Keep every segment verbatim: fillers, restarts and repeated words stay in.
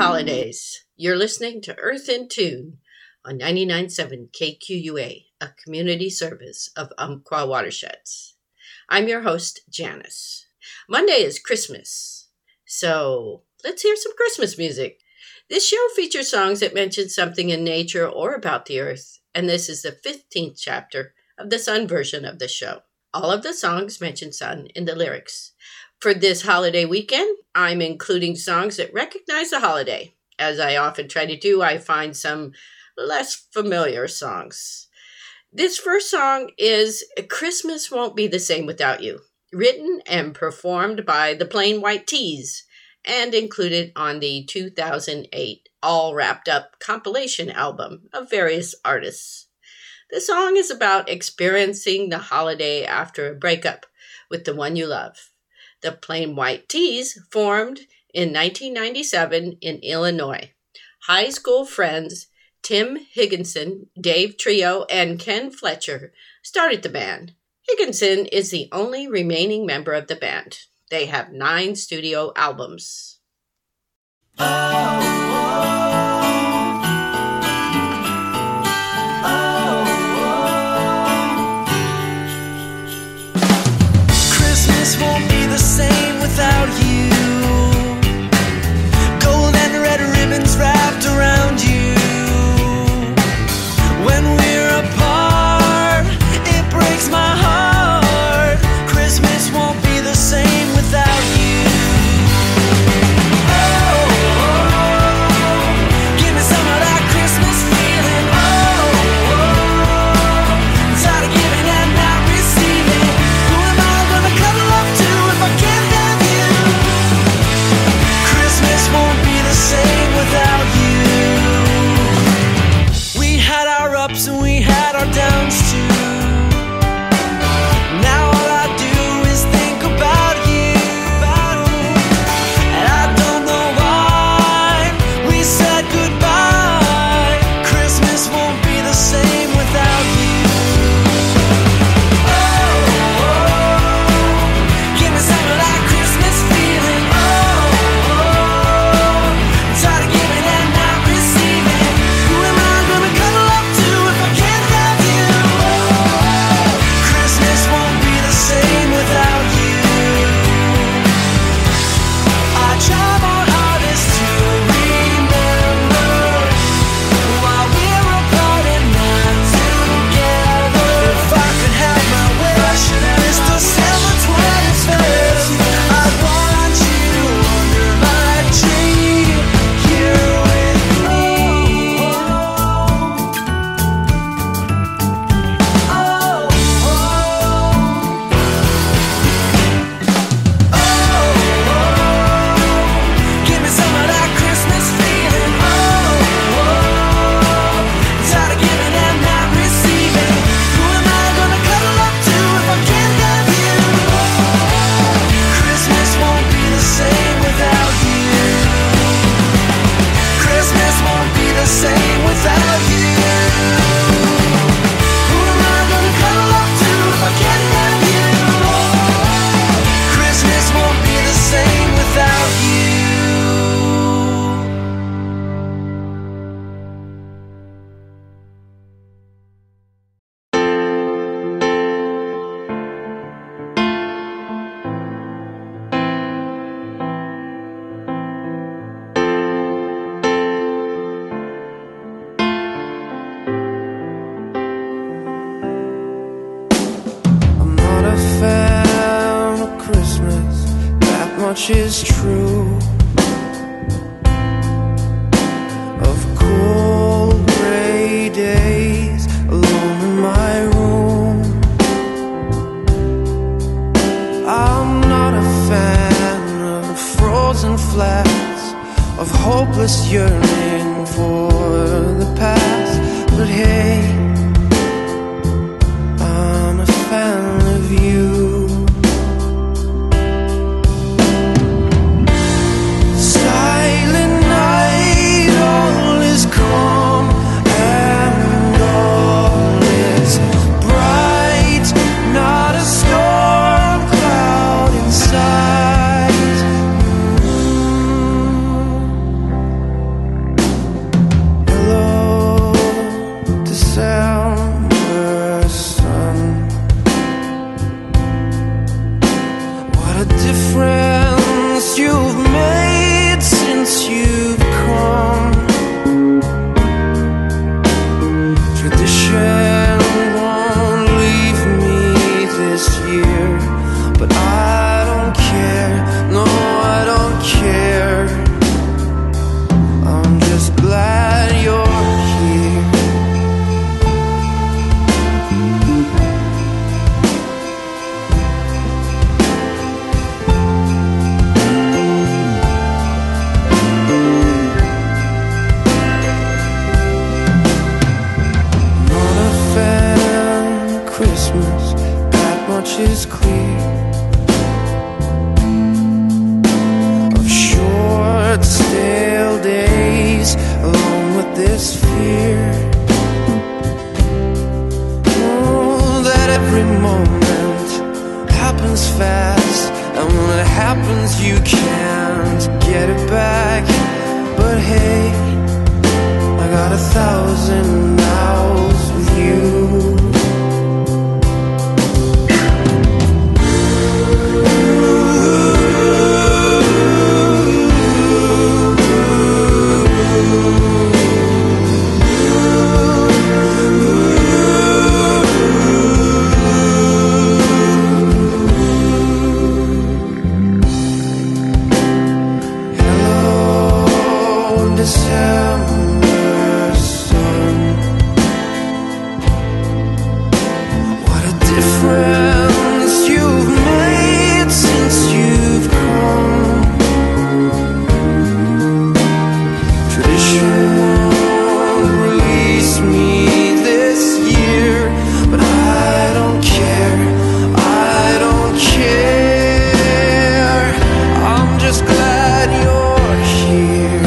holidays. You're listening to Earth in Tune on ninety-nine point seven K Q U A, a community service of Umpqua Watersheds. I'm your host, Janice. Monday is Christmas, so let's hear some Christmas music. This show features songs that mention something in nature or about the earth, and this is the fifteenth chapter of the sun version of the show. All of the songs mention sun in the lyrics. For this holiday weekend, I'm including songs that recognize the holiday. As I often try to do, I find some less familiar songs. This first song is Christmas Won't Be the Same Without You, written and performed by the Plain White T's and included on the two thousand eight All Wrapped Up compilation album of various artists. The song is about experiencing the holiday after a breakup with the one you love. The Plain White T's formed in nineteen ninety-seven in Illinois. High school friends Tim Higginson, Dave Trio, and Ken Fletcher started the band. Higginson is the only remaining member of the band. They have nine studio albums. Oh, oh. Won't be the same without you. Gold and red ribbons wrapped around you. When we're apart, it breaks my heart. Christmas won't be the same without you. Oh, oh, give me some of that Christmas feeling. Oh, oh, I'm tired of giving and not receiving. Who am I gonna cuddle up to if I can't have you? Christmas won't be the same without you. We had our ups and we had our downs too. Now all I do is think about you. And I don't know why we said goodbye. Christmas won't be the same without you. Oh, oh, give me some of that Christmas feeling. Oh, oh, I'm tired of giving and not receiving. Who am I gonna cuddle up to if I can't have you? Christmas won't be the same without you. I try my hardest to remember while we're apart and not together. If I could have my wish, this December twenty-first, I'd want you under my tree, here with me. Oh, oh, oh, give me some of that Christmas feeling. Oh, oh, tired of giving and not receiving. Who am I gonna cuddle up to if I can't have you? Christmas won't be the same without you. Christmas won't be the same without you. Who am I gonna cuddle up to if I can't have you? Christmas won't be the same without you. I'm not a fan of Christmas, that much is true. Of cold gray days alone in my room. I'm not a fan of the frozen flats, of hopeless yearning for the past. But hey, I'm a fan of you. is clear of short, stale days along with this fear. Oh, that every moment happens fast, and when it happens you can't get it back. But hey, I got a thousand hours with you. December sun, what a difference you've made since you've come. Tradition won't release me this year, but I don't care, I don't care. I'm just glad you're here.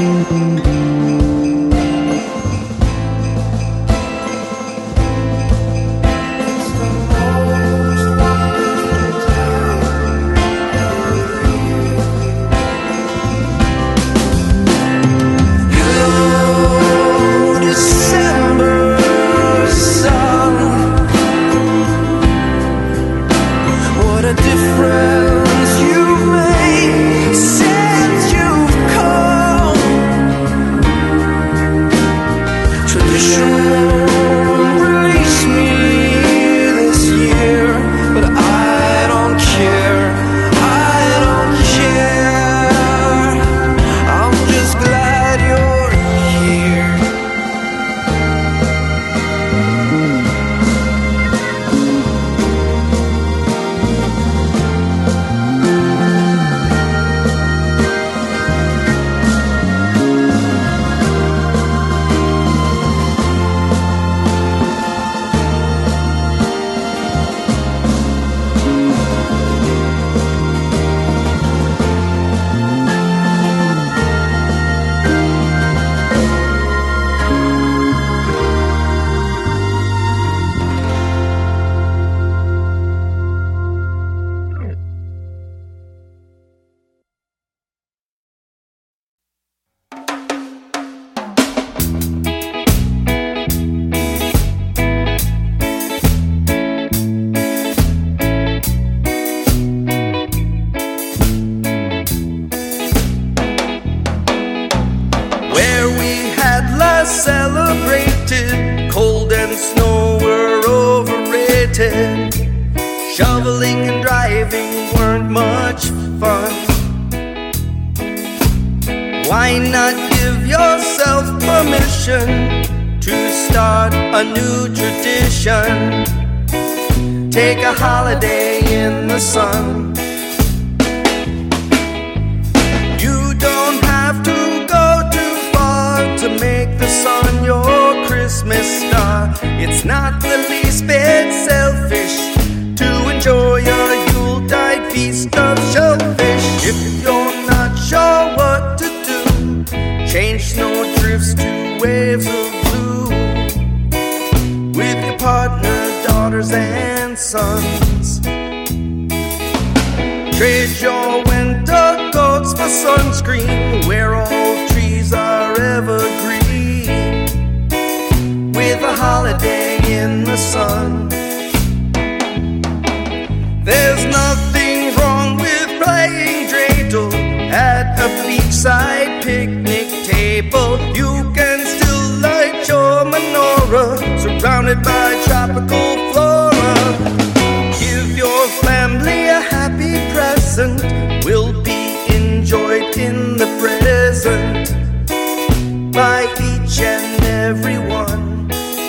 Celebrated, cold and snow were overrated. Shoveling and driving weren't much fun. Why not give yourself permission to start a new tradition? Take a holiday in the sun. You don't have to go too far to make the sun your Christmas star. It's not the least bit selfish to enjoy a Yuletide feast of shellfish. If you're not sure what to do, change snowdrifts to waves of blue with your partner, daughters and sons. Trade your winter coats for sunscreen, where all trees are evergreen, with a holiday in the sun. There's nothing wrong with playing dreidel at a beachside picnic table. You can still light your menorah surrounded by tropical flora. Give your family a happy present, will be enjoyed in the present by each and every one.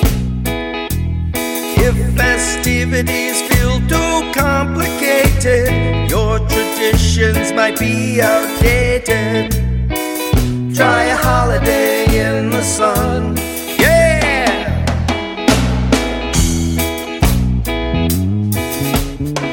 If festivities feel too complicated, your traditions might be outdated. Try a holiday in the sun. Yeah!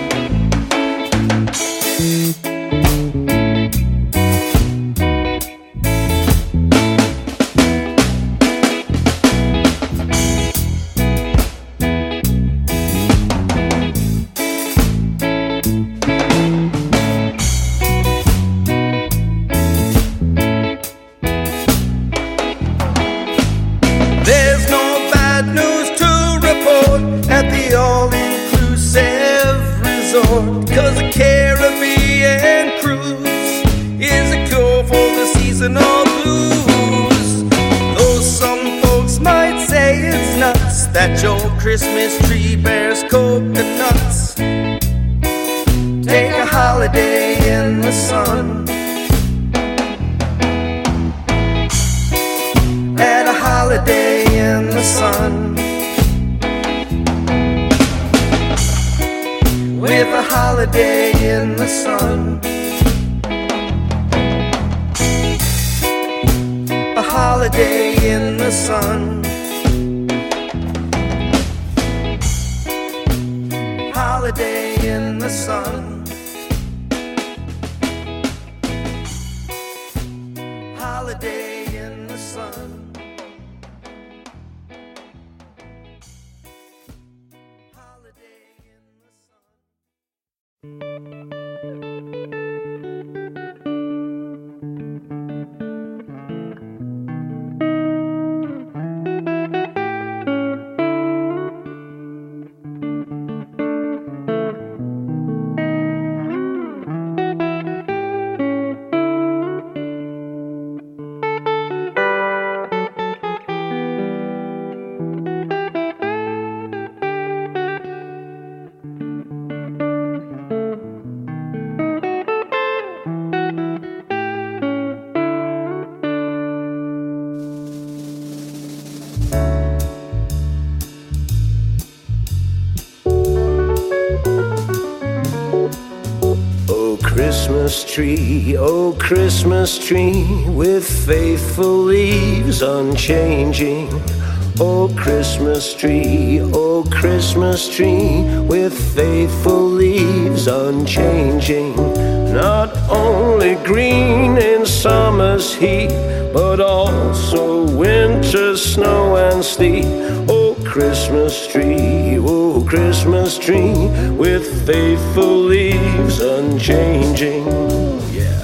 Christmas tree bears coconuts. Take a holiday in the sun. Had a holiday in the sun. With a holiday in the sun. A holiday in the sun. Holiday in the sun. Holiday in the sun. Holiday in the sun. Christmas tree, oh Christmas tree, with faithful leaves unchanging. Oh Christmas tree, oh Christmas tree, with faithful leaves unchanging. Not only green in summer's heat, but also winter's snow and sleet. Oh Christmas tree, oh Christmas tree, with faithful leaves unchanging. Yeah.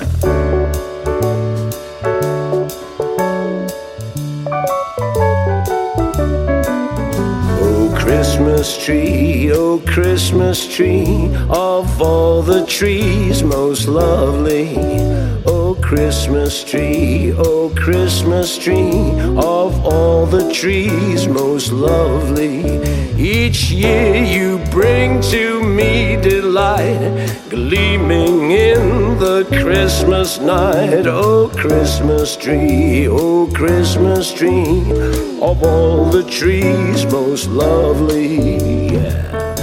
Oh Christmas tree, oh Christmas tree, of all the trees most lovely. Oh Christmas tree, oh Christmas tree, of all the trees most lovely. Each year you bring to me delight, gleaming in the Christmas night. Oh Christmas tree, oh Christmas tree, of all the trees most lovely. Yeah.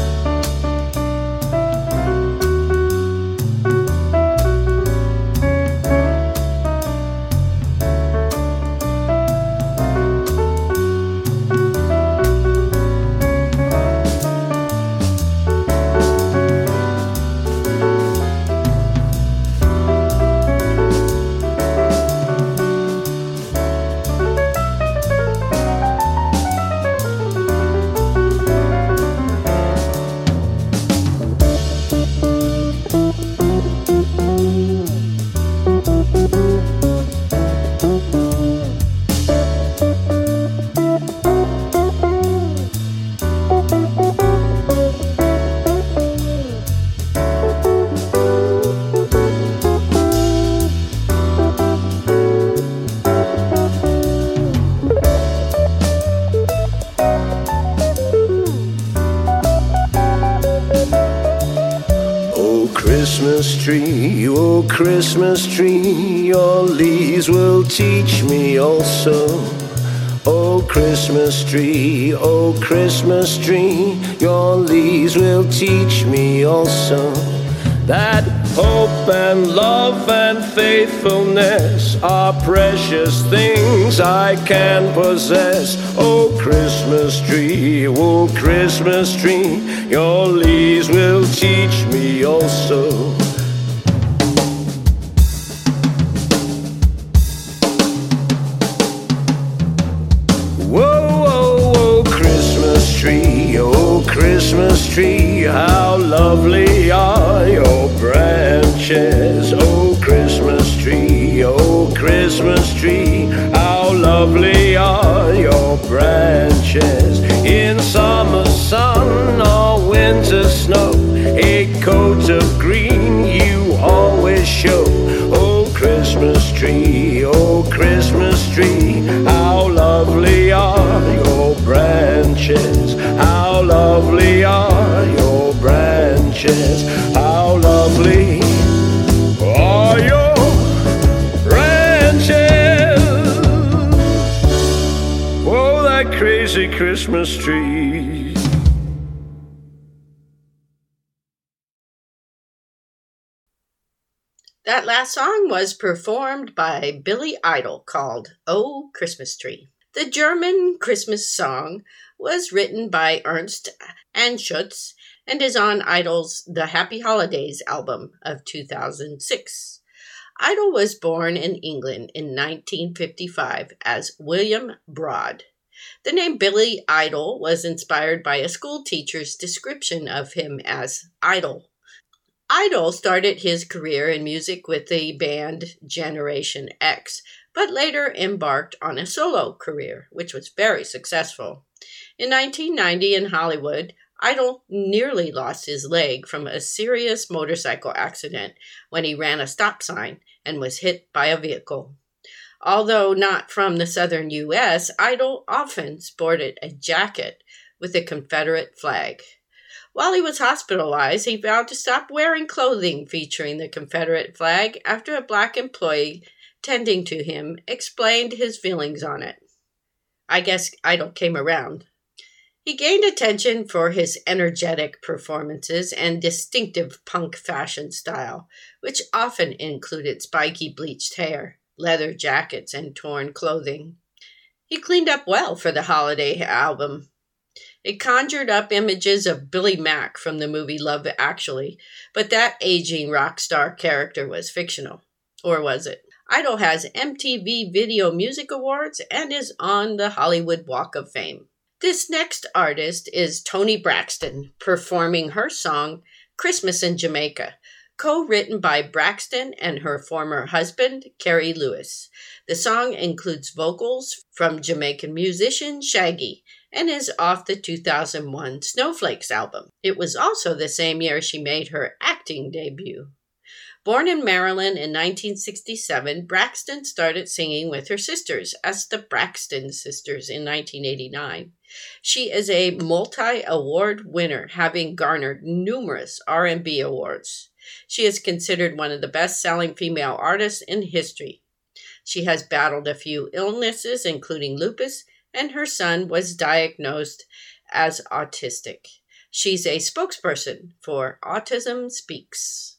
Christmas tree, oh Christmas tree, your leaves will teach me also. Oh Christmas tree, oh Christmas tree, your leaves will teach me also. That hope and love and faithfulness are precious things I can possess. Oh Christmas tree, oh Christmas tree, your leaves will teach me also. Whoa, whoa, whoa, Christmas tree, oh Christmas tree, how lovely are your branches. Oh Christmas tree, oh Christmas tree, how lovely are your branches. In summer sun or winter snow, a coat of green you always show. Oh Christmas tree, oh Christmas tree, how lovely are your branches. How ranches. How lovely are your ranches. Oh, that crazy Christmas tree. That last song was performed by Billy Idol called "Oh Christmas Tree." The German Christmas song was written by Ernst Anschutz and is on Idol's The Happy Holidays album of two thousand six. Idol was born in England in nineteen fifty-five as William Broad. The name Billy Idol was inspired by a school teacher's description of him as idle. Idol started his career in music with the band Generation X, but later embarked on a solo career, which was very successful. In nineteen ninety in Hollywood, Idol nearly lost his leg from a serious motorcycle accident when he ran a stop sign and was hit by a vehicle. Although not from the southern U S, Idol often sported a jacket with a Confederate flag. While he was hospitalized, he vowed to stop wearing clothing featuring the Confederate flag after a black employee tending to him explained his feelings on it. I guess Idol came around. He gained attention for his energetic performances and distinctive punk fashion style, which often included spiky bleached hair, leather jackets, and torn clothing. He cleaned up well for the holiday album. It conjured up images of Billy Mack from the movie Love Actually, but that aging rock star character was fictional. Or was it? Idol has M T V Video Music Awards and is on the Hollywood Walk of Fame. This next artist is Toni Braxton, performing her song Christmas in Jamaica, co-written by Braxton and her former husband, Kerry Lewis. The song includes vocals from Jamaican musician Shaggy and is off the two thousand one Snowflakes album. It was also the same year she made her acting debut. Born in Maryland in nineteen sixty-seven, Braxton started singing with her sisters as the Braxton Sisters in nineteen eighty-nine. She is a multi-award winner, having garnered numerous R and B awards. She is considered one of the best-selling female artists in history. She has battled a few illnesses, including lupus, and her son was diagnosed as autistic. She's a spokesperson for Autism Speaks.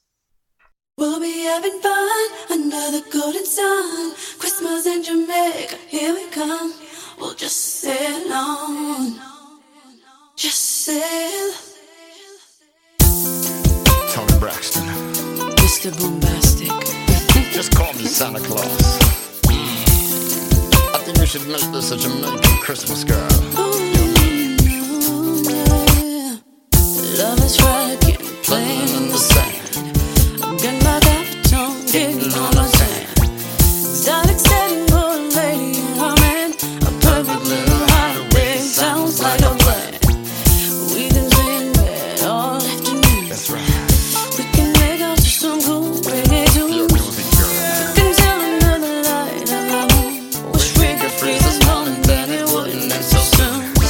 We'll be having fun under the golden sun. Christmas in Jamaica, here we come. We'll just sail on, just sail. Toni Braxton, Mister Bombastic. just call me Santa Claus. I think we should make this a Jamaican Christmas, girl. Ooh, yeah. Love is right, getting playing in the sand. I'm getting my baritone, getting on the sand. Exotic setting, golden lady, oh man. A perfect little holiday, sounds like a plan. We can sing bed all afternoon. That's right. We can make out to some cool reggae tunes. Your music, girl. Can tell another light of our moon. Wish we could freeze this moment, then it wouldn't end so soon.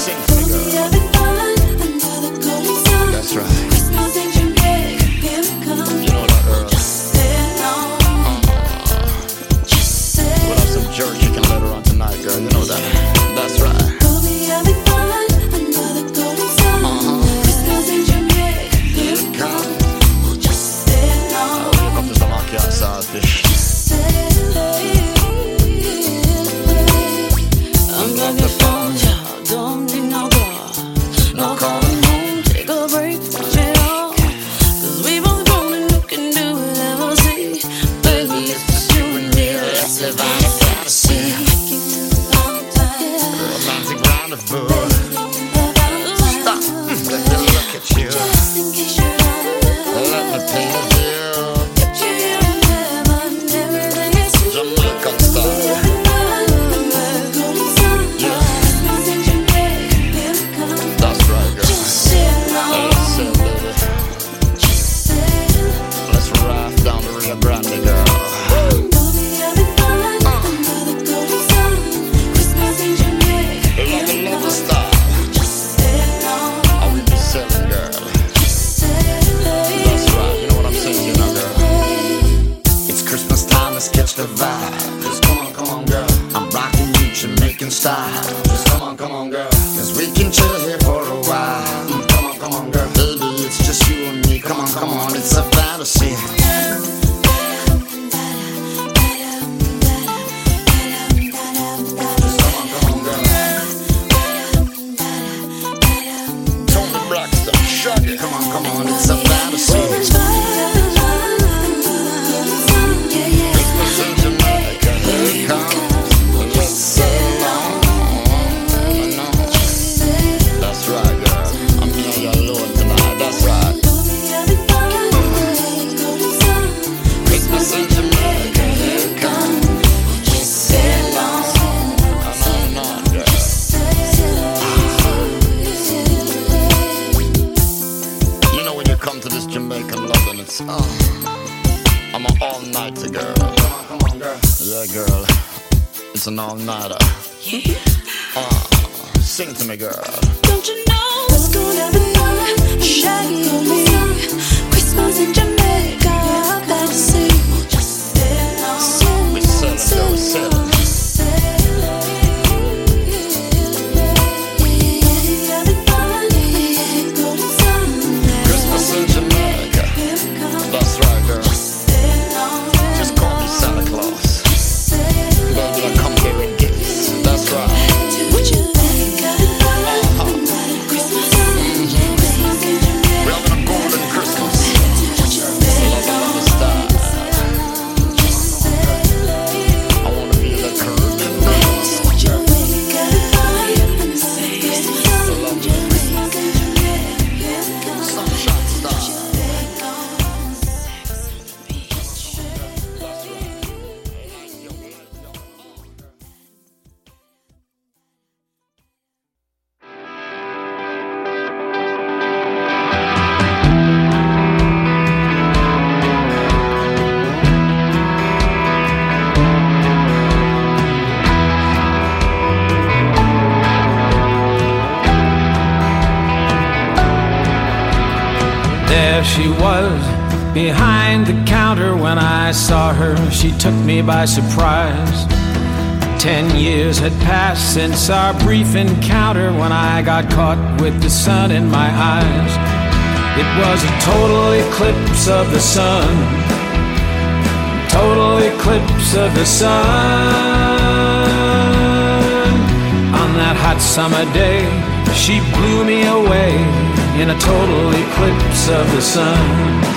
Come on, come on, it's a fantasy. Come on, come on, it's a fantasy. Christmas in Jamaica, here it comes. Let's sail on. That's right, girl. I'm me and you alone tonight, that's right. Christmas in Jamaica, here it comes. Let's sail on. No, no, no, girl. Come to this Jamaican loving, it's oh, I'm an all-nighter girl. Come on, come on, girl. Yeah, girl, it's an all-nighter. Yeah. Uh, sing to me, girl. Don't you know what's gonna be fun? Shaggy on me. Christmas in Jamaica, I'm glad to see. Just sail on. We're sailing, girl, we're sailing. That's right, girl. Just call me Santa Claus. Baby, I come here with gifts. That's right. Uh-huh. We're having a golden Christmas. Love, love, style. I wanna be the Caribbean breeze. Sunshine style. There she was, behind the counter when I saw her. She took me by surprise. Ten years had passed since our brief encounter when I got caught with the sun in my eyes. It was a total eclipse of the sun. Total eclipse of the sun. On that hot summer day, she blew me away in a total eclipse of the sun.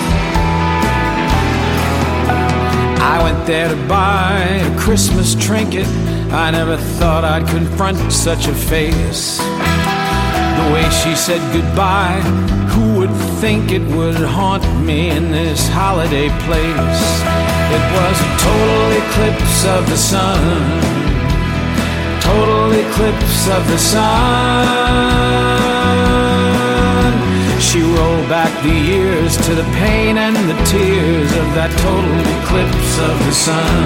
I went there to buy a Christmas trinket. I never thought I'd confront such a face. The way she said goodbye, who would think it would haunt me in this holiday place? It was a total eclipse of the sun. Total eclipse of the sun. She rolled back the years to the pain and the tears of that total eclipse of the sun.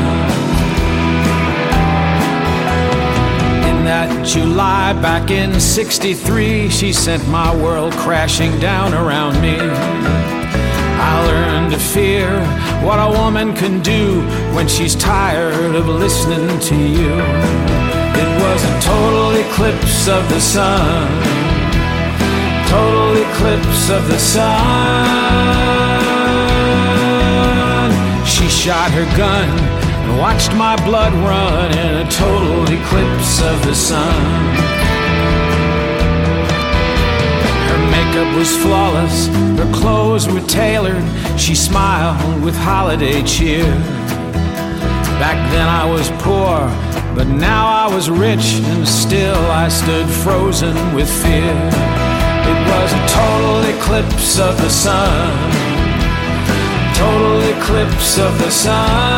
In that July back in sixty-three, she sent my world crashing down around me. I learned to fear what a woman can do when she's tired of listening to you. It was a total eclipse of the sun. Total eclipse of the sun. She shot her gun and watched my blood run in a total eclipse of the sun. Her makeup was flawless, her clothes were tailored. She smiled with holiday cheer. Back then I was poor, but now I was rich, and still I stood frozen with fear. It was a total eclipse of the sun. Total eclipse of the sun.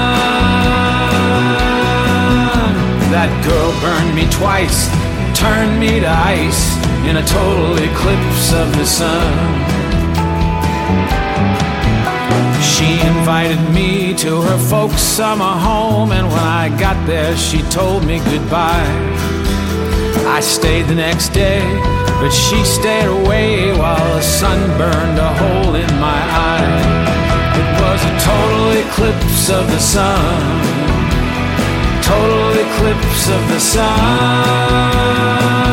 That girl burned me twice, turned me to ice in a total eclipse of the sun. She invited me to her folks' summer home, and when I got there she told me goodbye. I stayed the next day, but she stayed away while the sun burned a hole in my eye. It was a total eclipse of the sun. Total eclipse of the sun.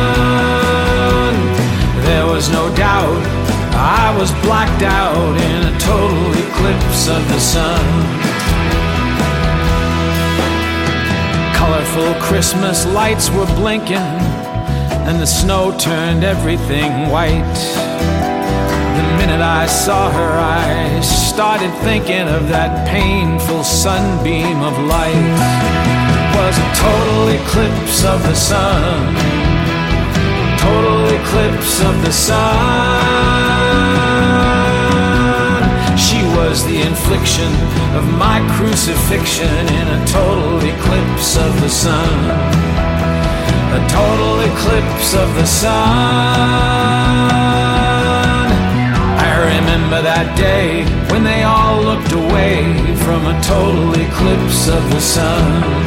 There was no doubt I was blacked out in a total eclipse of the sun. Colorful Christmas lights were blinking, and the snow turned everything white. The minute I saw her, I started thinking of that painful sunbeam of light. It was a total eclipse of the sun. Total eclipse of the sun. She was the infliction of my crucifixion in a total eclipse of the sun. A total eclipse of the sun. I remember that day when they all looked away from a total eclipse of the sun.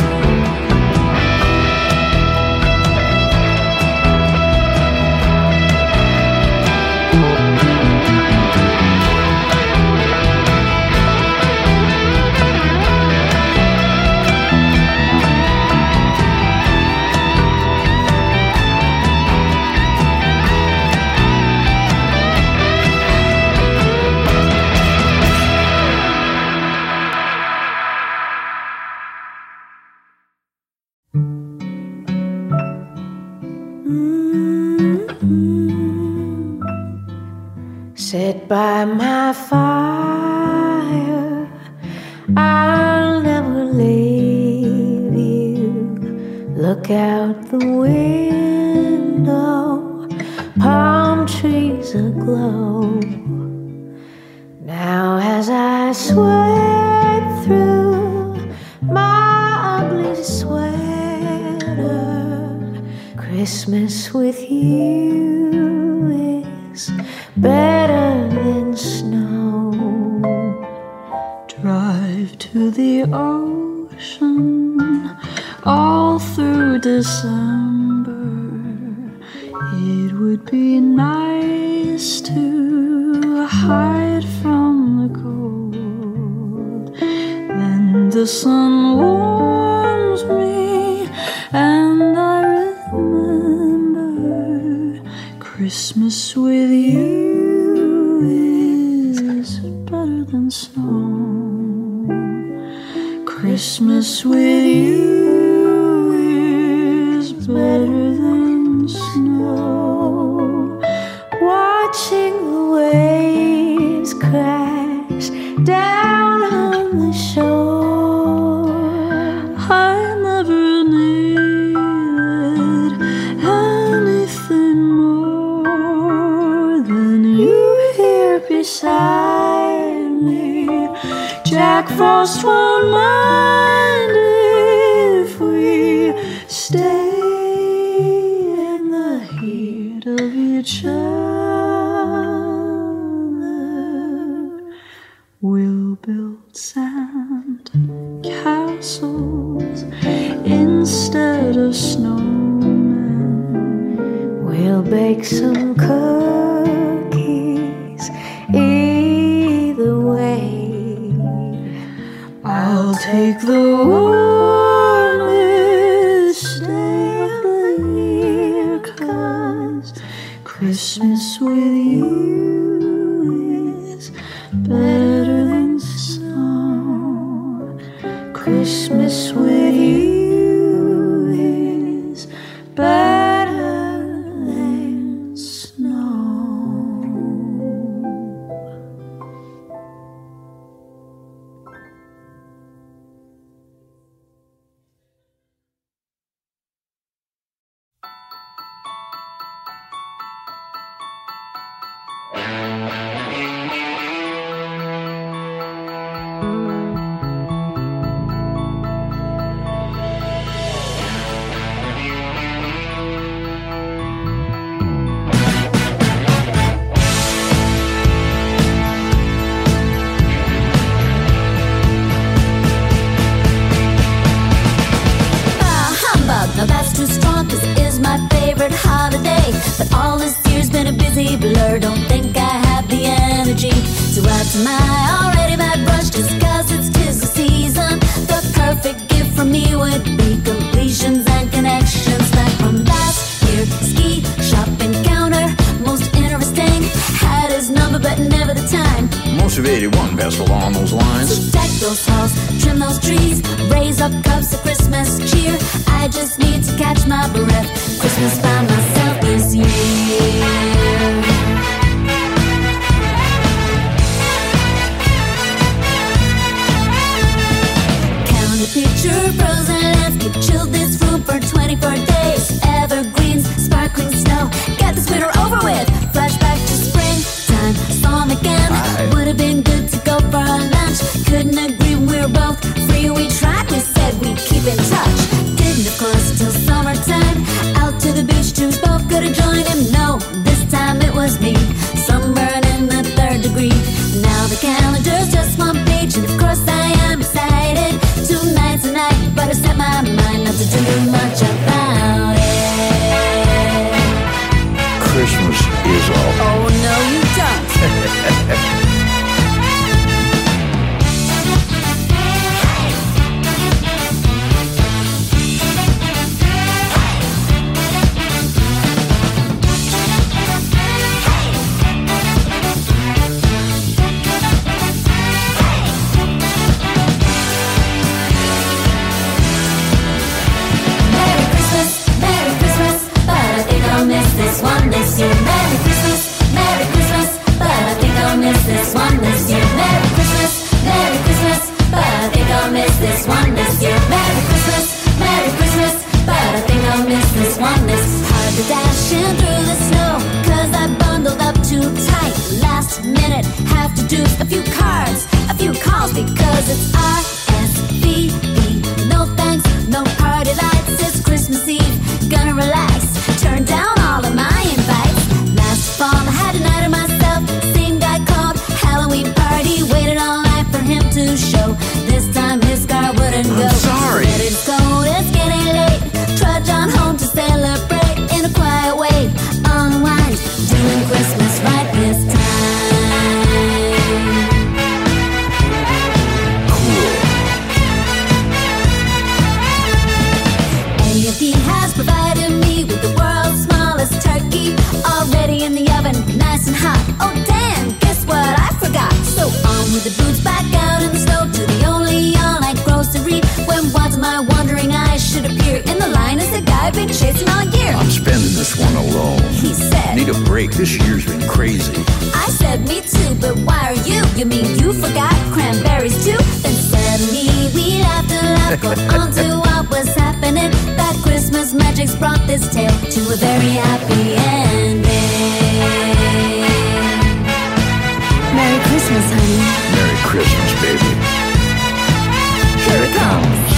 Sit by my fire, I'll never leave you. Look out the window, palm trees aglow. Now as I sweat through my ugly sweater, Christmas with you is better than snow. Drive to the ocean all through December. It would be nice to hide from the cold. Then the sun warms me and I remember Christmas with you is better than snow. Christmas with you is better than snow. Watching the waves crash down on the shore, I never needed anything more than you here beside me. Jack Frost won't mind if we stay in the heat of each other. We'll build sand castles instead of snowmen. We'll bake some cookies either way. I'll take the warmest day of the year, 'cause Christmas with you is better than snow. Christmas with you is better than snow. Now that's too strong, 'cause it is my favorite holiday. But all this year's been a busy blur, don't think I have the energy to add to my already bad brush. Just 'cause it's 'tis the season, the perfect gift for me would be completions and connections back from last year. Ski shop encounter, most interesting. Had his number but never the time. Most March of eighty-one, best along those lines. So deck those halls, trim those trees, raise up cups of Christmas cheer. I just need to catch my breath. Christmas by myself this year. Picture frozen landscape, chilled this room for twenty-four days. Evergreens, sparkling snow, get this winter over with. Flashback to springtime, saw him again. Would have been good to go for a lunch. Couldn't agree, we were both free. We tried, we said we'd keep in touch. Didn't of course till summertime. Out to the beach, dreams both could have joined him. No, this time it was me. Sunburn in the third degree. Now the calendar's just one page, and of course I am excited. Tonight's the night, but I set my mind not to do much about it. Christmas is all. Oh, no, you don't. This one this year, Merry Christmas, Merry Christmas, but I think I'll miss this one this year. Merry Christmas, Merry Christmas, but I think I'll miss this one this year. Merry Christmas, Merry Christmas, but I think I'll miss this one this. Hard to dash in through the snow, cause I bundled up too tight. Last minute, have to do a few cards, a few calls, because it's R S V P. No thanks, no party lights, it's Christmas Eve. Gonna relax, turn down all of my invites. Last fall I had a night of myself. Same guy called Halloween party. Waited all night for him to show. This time his car wouldn't go. I'm sorry. Let it go, it's getting late. Trudge on home to celebrate in a quiet way. Unwind, doing Christmas right this time. A F P has provided me with the world's smallest turkey, already in the oven, nice and hot. Oh damn, guess what I forgot? So on with the boots, back out in the snow to the only all-night grocery. When once my wandering eyes should appear in the line as the guy I've been chasing all year. I'm spending this one alone. He said, Need a break, this year's been crazy. I said, me too, but why are you? You mean you forgot cranberries too? Then suddenly we laughed and laughed, got on to what was happening. That Christmas magic's brought this tale to a very happy ending. Merry Christmas, honey. Merry Christmas, baby. Here it comes.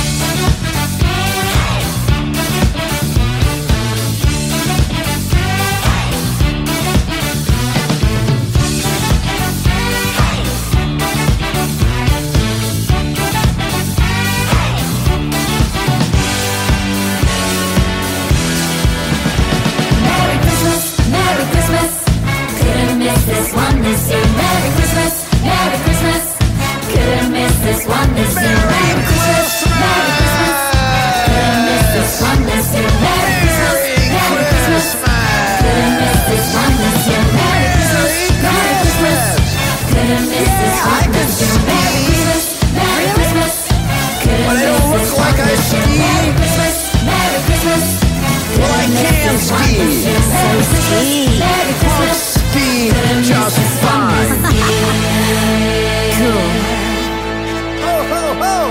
Merry Christmas, Merry Christmas. Couldn't miss this one this year. Merry Christmas, Merry Christmas. Couldn't miss this one this year. Merry Christmas, Merry Christmas. Couldn't miss this one this year. Merry Christmas, Merry Christmas. Couldn't miss this one this year. Merry Christmas, Merry Christmas. Couldn't miss this one this year. Merry Christmas, Merry Christmas. Couldn't miss this one this year. Merry Christmas, Merry Christmas. Well, I can ski. Merry Christmas, Merry Christmas. Ski just fine. Cool. Ho, ho, ho!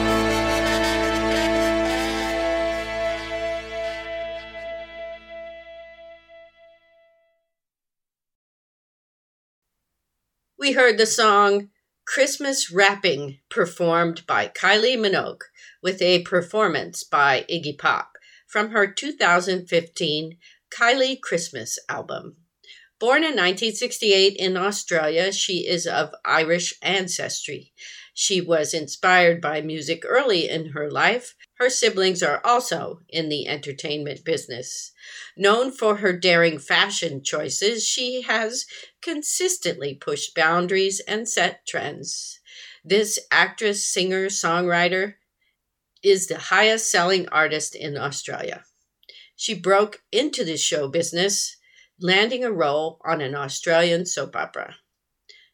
We heard the song Christmas Wrapping performed by Kylie Minogue with a performance by Iggy Pop from her two thousand fifteen Kylie Christmas album. Born in nineteen sixty-eight in Australia, she is of Irish ancestry. She was inspired by music early in her life. Her siblings are also in the entertainment business. Known for her daring fashion choices, she has consistently pushed boundaries and set trends. This actress, singer, songwriter is the highest selling artist in Australia. She broke into the show business, landing a role on an Australian soap opera.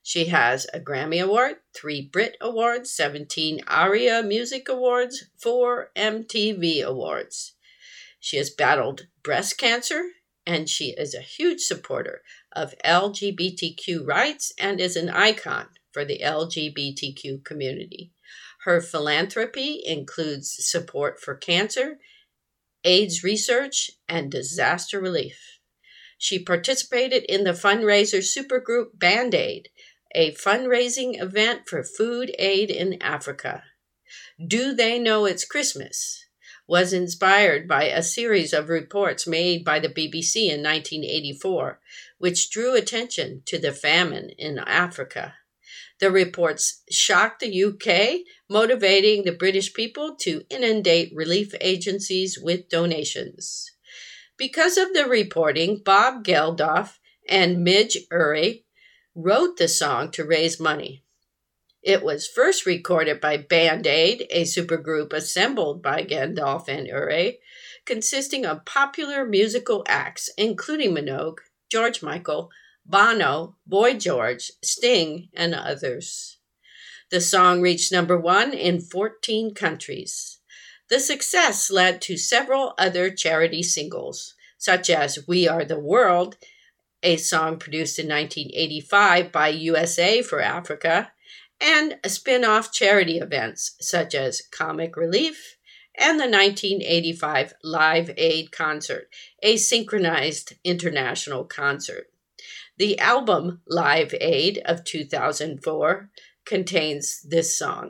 She has a Grammy Award, three Brit Awards, seventeen ARIA Music Awards, four M T V Awards. She has battled breast cancer, and she is a huge supporter of L G B T Q rights and is an icon for the L G B T Q community. Her philanthropy includes support for cancer, AIDS research, and disaster relief. She participated in the fundraiser supergroup Band-Aid, a fundraising event for food aid in Africa. Do They Know It's Christmas was inspired by a series of reports made by the B B C in nineteen eighty-four, which drew attention to the famine in Africa. The reports shocked the U K, motivating the British people to inundate relief agencies with donations. Because of the reporting, Bob Geldof and Midge Ure wrote the song to raise money. It was first recorded by Band-Aid, a supergroup assembled by Geldof and Ure, consisting of popular musical acts including Minogue, George Michael, Bono, Boy George, Sting, and others. The song reached number one in fourteen countries. The success led to several other charity singles, such as We Are the World, a song produced in nineteen eighty-five by U S A for Africa, and spin-off charity events such as Comic Relief and the nineteen eighty-five Live Aid concert, a synchronized international concert. The album Live Aid of two thousand four contains this song.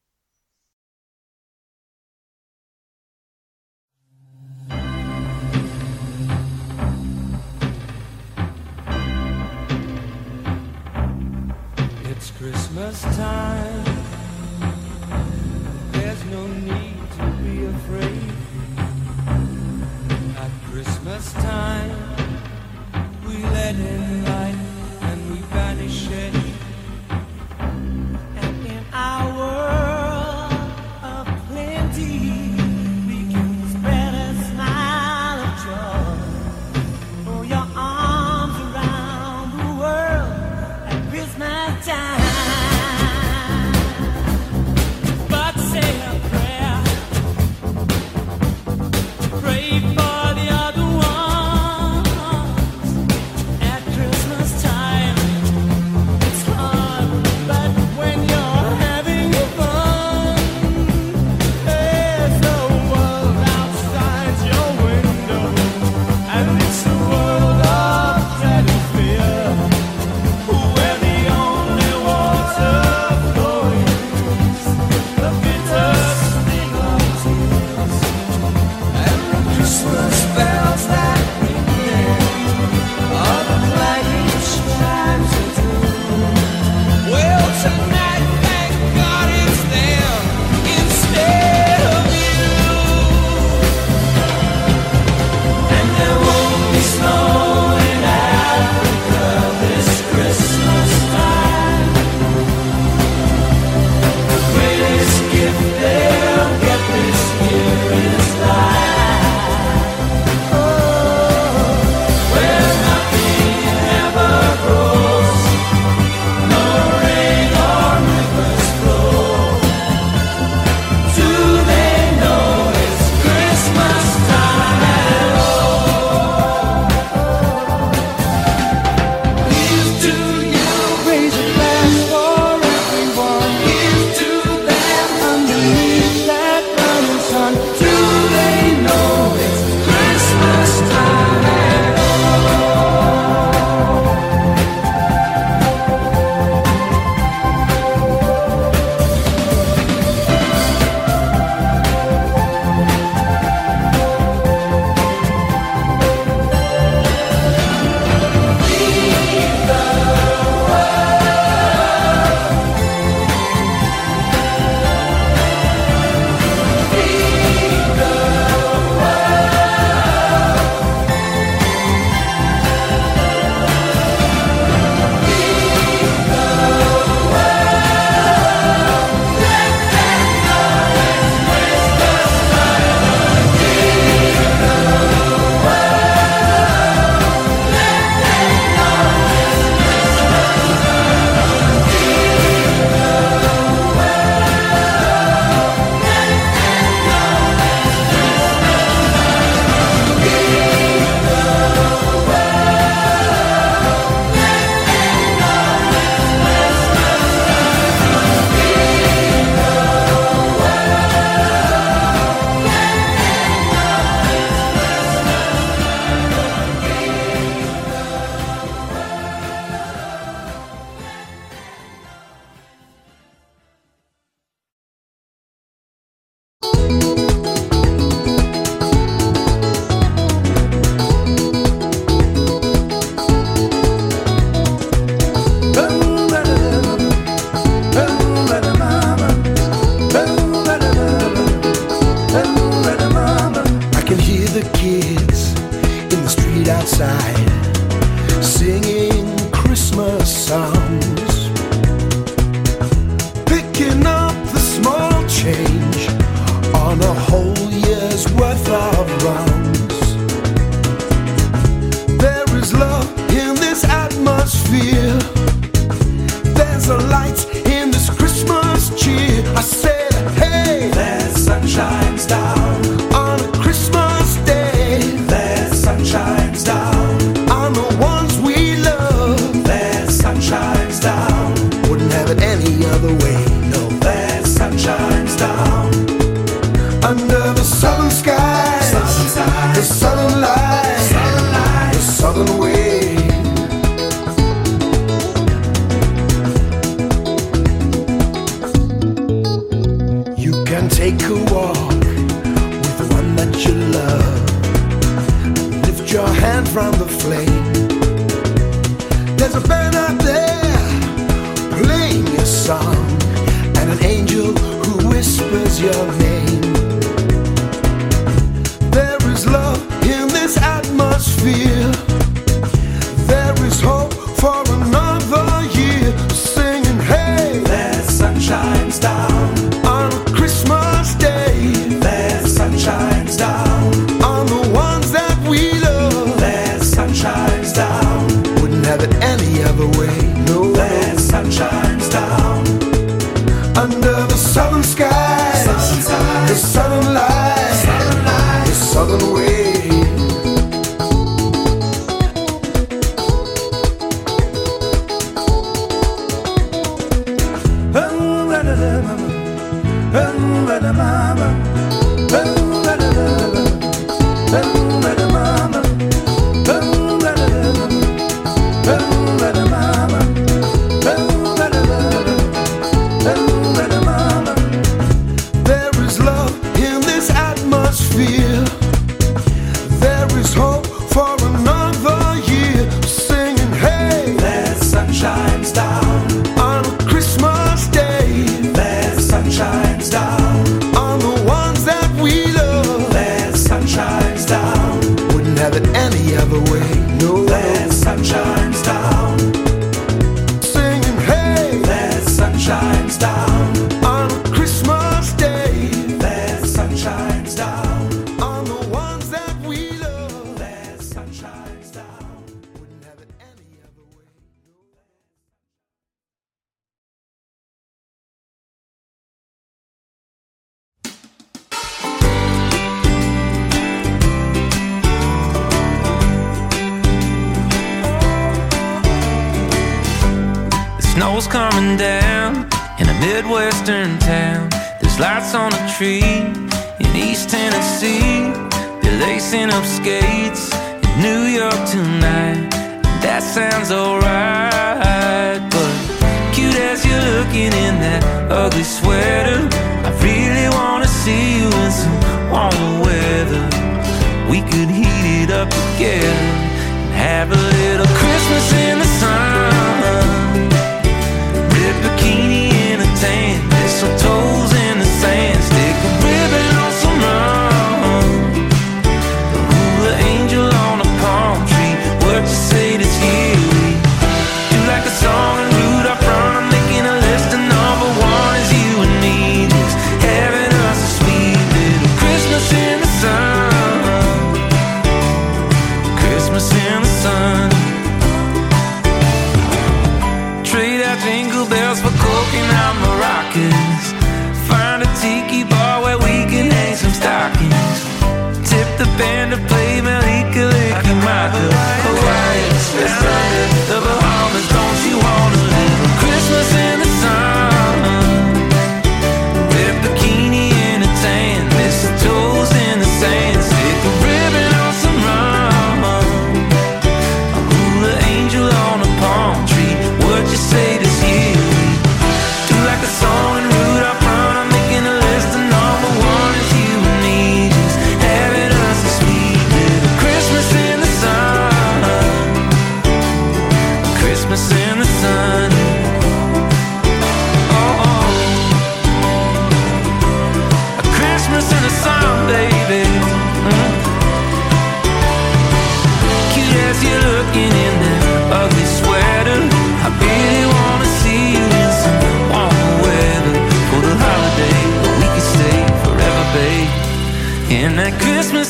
It's Christmas time. There's no need to be afraid. At Christmas time, we let in light and we banish it. And in our world of plenty, we can spread a smile of joy. Throw your arms around the world at Christmas time. But say a prayer, pray for the other ones at Christmas of wrongs. There is love in this atmosphere. There's a light in this Christmas cheer. I said, hey, there's sunshine down on a Christmas day. There's sunshine down on the ones we love. There's sunshine down. Wouldn't have it any other way, no. There's sunshine down under the southern skies, southern skies, the southern light, southern light, the southern way. You can take a walk with the one that you love. Lift your hand from the flame. There's a band out there playing your song, and an angel who whispers your name. There is love in this atmosphere. There is hope for another year. Singing, hey, there's sunshine down on a Christmas day. There's sunshine down on the ones that we love. There's sunshine down. Wouldn't have it any other way, no. There's sunshine down under the southern skies, southern skies, the southern light, southern light, the southern way. There is love in this atmosphere. There is hope for another year. Singing, hey, there's sunshine down on a Christmas day. There's sunshine down on the ones that we love. There's sunshine down. Wouldn't have it any other way, no. There's sunshine down singing, hey, there's sunshine down on a Christmas day. There's sunshine down on the ones that we love. There's sunshine down. Wouldn't have it any other way, no. Snow's coming down in a Midwestern town. There's lights on a tree in East Tennessee. They're lacing up skates in New York tonight. That sounds alright, but cute as you're looking in that ugly sweater, I really wanna see you in some warmer weather. We could heat it up together and have a little Christmas in the sun. Red bikini in a tan, mistletoes in the sand, stick a ribbon on some rum, a hula angel on a palm tree. What you say this year? We do like a song and Rudolph run. I'm making a list and number one is you and me, just having us a sweet little Christmas in the sun. Christmas in the sun. Trade out jingle bells for coconut maracas. Find a tiki bar where we can hang some stockings. Tip the band to play Malika Liki Maka. Hawaii, Islanda, the Bahamas. Don't you wanna live a Christmas in the sun? Red bikini in a tan, mistletoes in the sand, stick a ribbon on some rum, a hula angel on a palm tree. What you say this year? We do like a song and Rudolph run. I'm making a list and number one is you and me, just having us a sweet little Christmas in the sun. Christmas in the sun. Oh, oh. A Christmas in the sun, baby. Mm. Cute as you're looking in that ugly sweater, I really wanna see you in some warmer weather for the holiday, but we can stay forever, babe. In that Christmas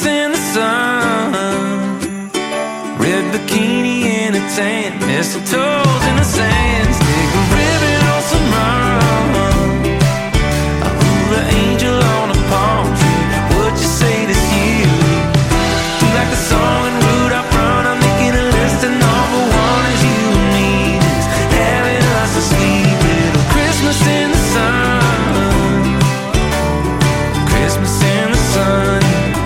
mistletoes in the sand. Stick a ribbon on some rum. I rule an angel on a palm tree. What you say this year? Do like the song in Rudolph Brown. I'm making a list and number one is you and me. Is having us a sweet little Christmas in the sun. Christmas in the sun.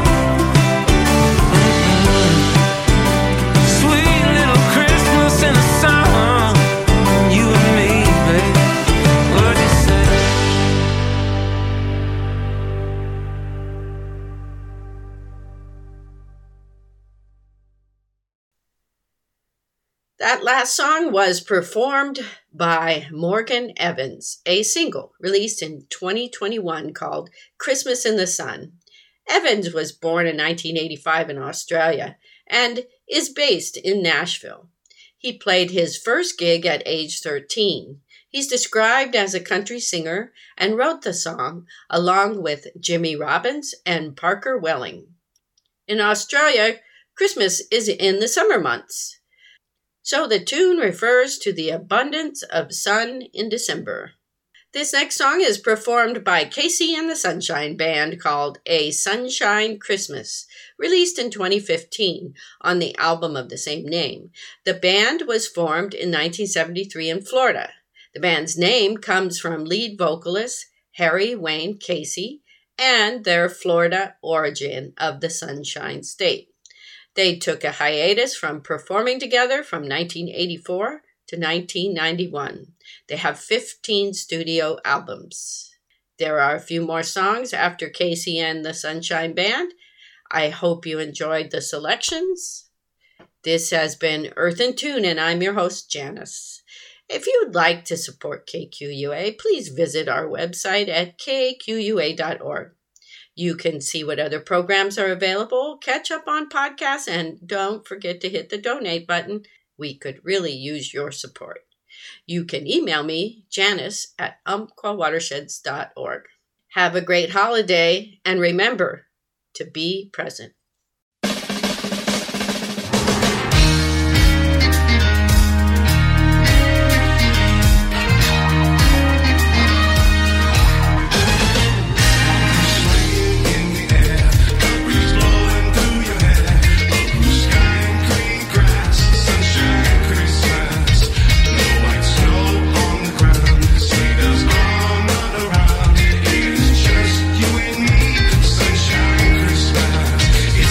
That last song was performed by Morgan Evans, a single released in twenty twenty-one called Christmas in the Sun. Evans was born in nineteen eighty-five in Australia and is based in Nashville. He played his first gig at age thirteen. He's described as a country singer and wrote the song along with Jimmy Robbins and Parker Welling. In Australia, Christmas is in the summer months, so the tune refers to the abundance of sun in December. This next song is performed by Casey and the Sunshine Band called A Sunshine Christmas, released in twenty fifteen on the album of the same name. The band was formed in nineteen seventy-three in Florida. The band's name comes from lead vocalist Harry Wayne Casey and their Florida origin of the Sunshine State. They took a hiatus from performing together from nineteen eighty-four to nineteen ninety-one. They have fifteen studio albums. There are a few more songs after Casey and the Sunshine Band. I hope you enjoyed the selections. This has been Earth in Tune, and I'm your host, Janice. If you would like to support K Q U A, please visit our website at k q u a dot org. You can see what other programs are available, catch up on podcasts, and don't forget to hit the donate button. We could really use your support. You can email me, Janice, at umpqua watersheds dot org. Have a great holiday, and remember to be present. It's just you and me, sunshine Christmas.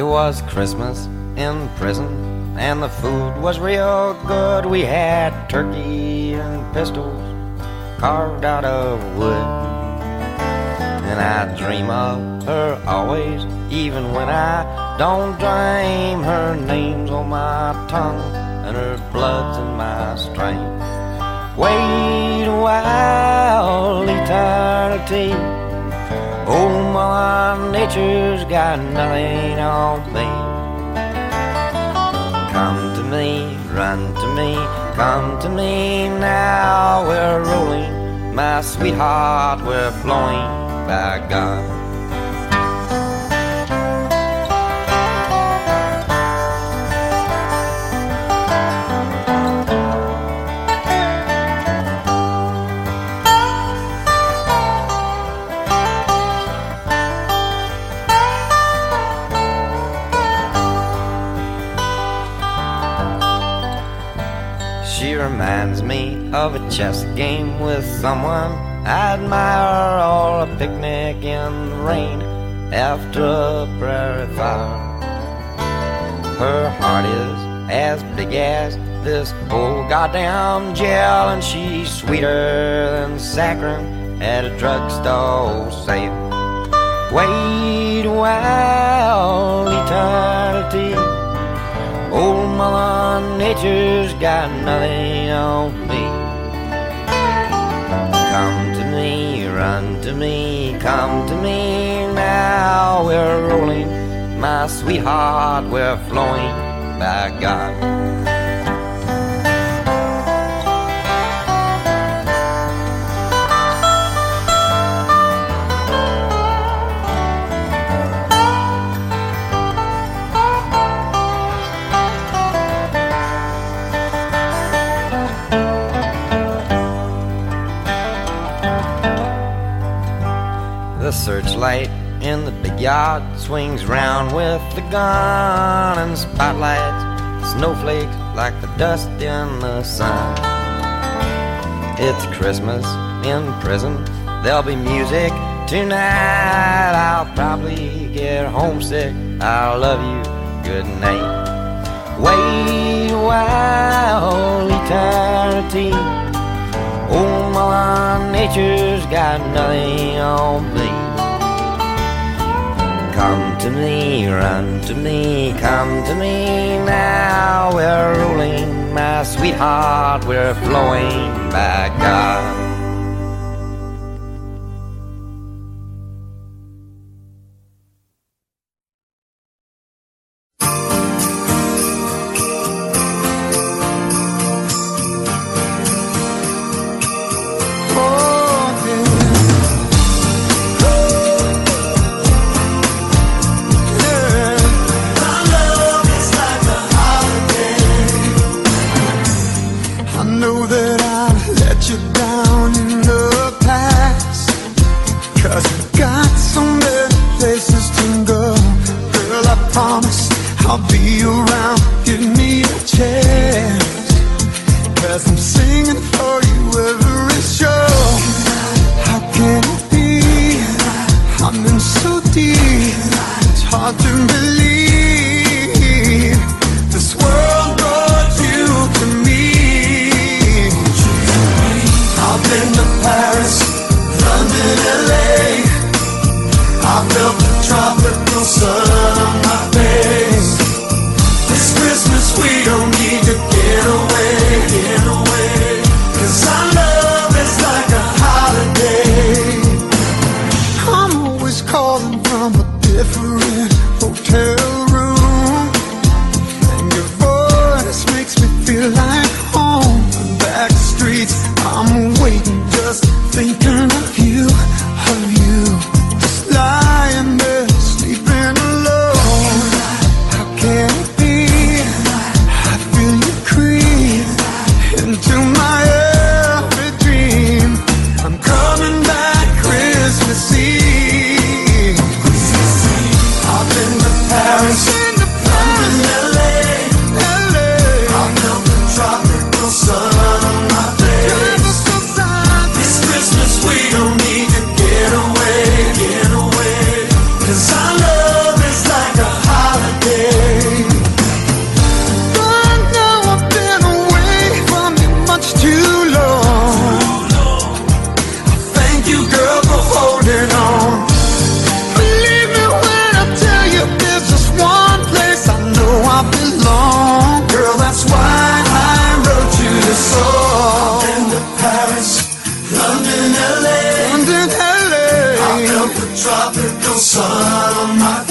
It was Christmas in prison, and the food was real good. We had turkey and pistols carved out of wood. And I dream of her always, even when I don't dream. Her name's on my tongue, and her blood's in my strength. Wait a while, eternity. Oh, my nature's got nothing on me. Come to me, run to me, come to me now. We're rolling, my sweetheart, we're flowing by God. She reminds me of a chess game with someone I admire, or a picnic in the rain after a prairie fire. Her heart is as big as this whole goddamn jail, and she's sweeter than saccharin at a drugstore sale. Wait a while, eternity. Old Mother Nature's got nothing on me. Come to me, run to me, come to me now. We're rolling, my sweetheart, we're flowing by God. The searchlight in the big yard swings round with the gun, and spotlights, snowflakes like the dust in the sun. It's Christmas in prison, there'll be music tonight. I'll probably get homesick, I love you, good night. Wait a while, eternity. Oh, Mother Nature's got nothing on me. Come to me, run to me, come to me now. We're rolling, my sweetheart, we're flowing by God. Sun on my face. This Christmas on my